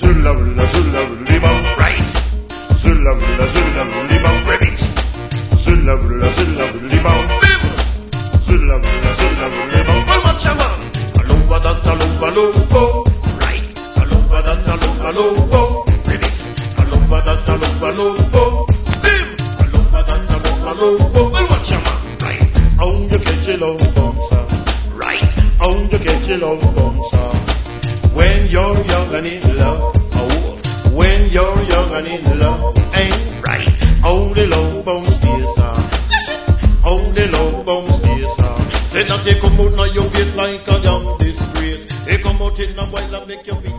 Zula, zula, zula, right. Zula, zula, zula, remix. Zula, zula, zula, bim. Zula, zula, zula, well, what's your man? Alumba that, alumba logo, right. Alumba that, alumba logo, remix. Alumba that, alumba logo, bim. Alumba that, alumba logo, well, what's your man? Right. On you catch your love bouncer, right. On you catch your love bouncer. When you're young and in love, oh, when you're young and in love, ain't right. Only love bones stays on. Only love bones stays on. Say that they come out now you feel like a young disgrace. They come out in a while and make you feel